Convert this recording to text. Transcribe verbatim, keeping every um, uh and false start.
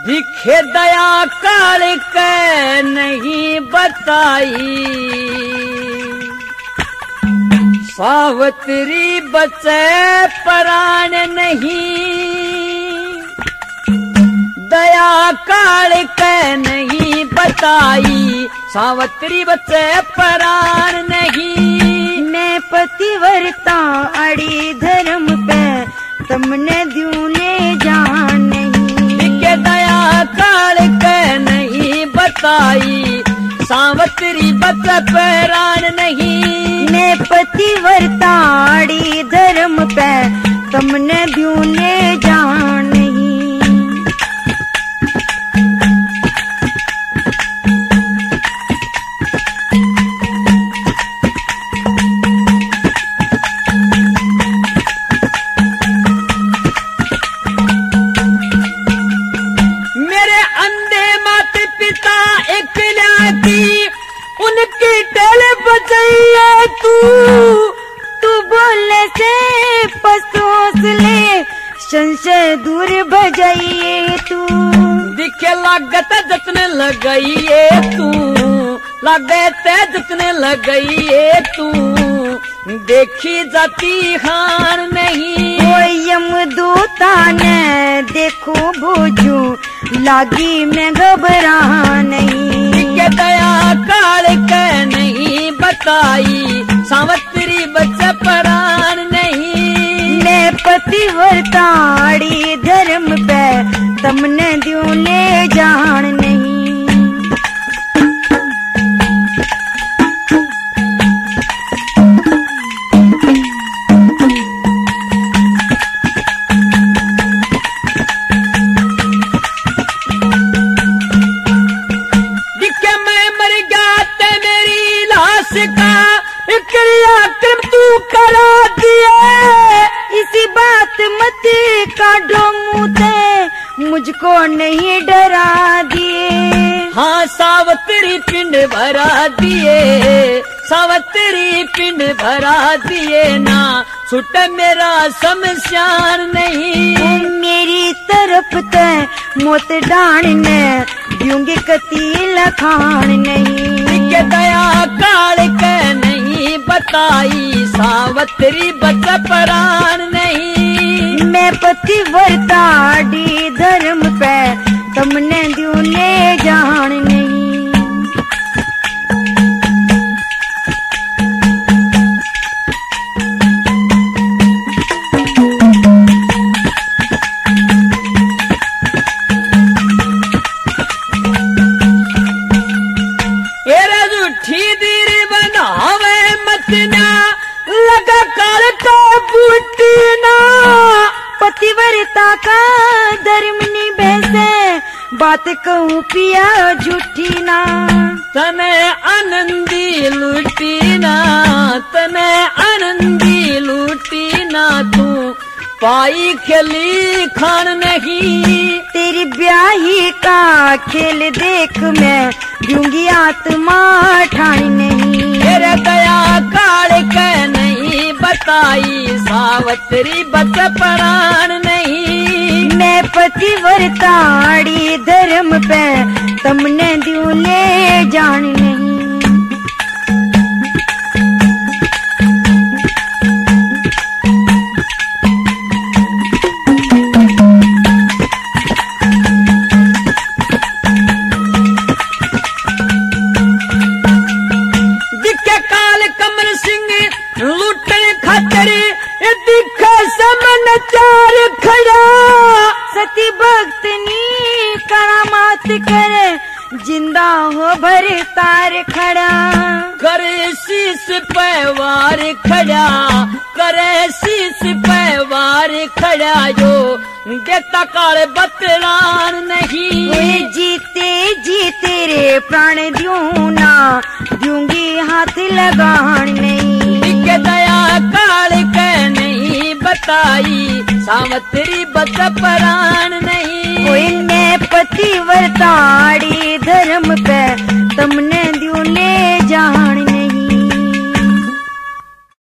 दिखे दया काल के नहीं बताई, सावत्री बचे प्राण नहीं, दया काल के नहीं बताई, सावत्री बचे प्राण नहीं। मैं पतिव्रता अड़ी धर्म पे तुमने द्यूने जान नहीं, दिखे दया काल के नहीं बताई, सावत्री बचे प्राण नहीं। मैं पतिव्रता अड़ी धर्म पे तुमने द्यूने जान नहीं। उनकी टेल बजाइए तू, तू बोले से पसोस ले, संशय दूर बजाइए तू। दिखे लागत जतने लगाइए तू, लागत जतने लगाइए तू, देखी जाती हार नहीं। कोई यमदूता ने देखो भोजू, लागी मैं घबरा नहीं। दिखे दया काल के नहीं बताई, सावत्री बचे प्राण नहीं। मैं पतिव्रता अड़ी धर्म पे तुमने द्यूने जान नहीं। क्रियाक्रम तू करा दिए, इसी बात मत काटो मुँह से, मुझको नहीं डरा दिए। हाँ सावत्री पिंड भरा दिए, सावत्री पिंड भरा दिए ना, छुट मेरा शमशान नहीं। मेरी तरफ ते मोत डांडने दूंगे कती लखान नहीं। दिखे दया काल के नहीं बताई, सावत्री बचे प्राण नहीं। मैं पतिव्रता अड़ी धर्म पे तुमने द्यूने जान नहीं। लगा काल का बूटीना, पतिव्रता का धर्म निभैसे, बात कहूँ पिया झूठी ना। तने आनंदी लूटीना, तने आनंदी लूटीना, तू पाई खेली खान नहीं। तेरी ब्याही का खेल देख मैं दूंगी आत्मा ठान नहीं। तेरे दया काल के नहीं बताई, सावत्री बचे प्राण नहीं। मैं पतिव्रता अड़ी धर्म पे तुमने द्यूने जान नहीं। चार खड़ा सती भक्तनी करामात करे, जिंदा हो भर तार खड़ा। करे शीश पे वार खड़ा, करे शीश पे वार खड़ा, जो देता काल बतलान नहीं। ओए जीते जी तेरे प्राण द्यूं ना, दूंगी हाथ लगान नहीं। दिखे दया काल के नहीं बताई, सावत्री बचे प्राण नहीं। ओए मैं पतिव्रता अड़ी धर्म पे तुमने द्यूने जान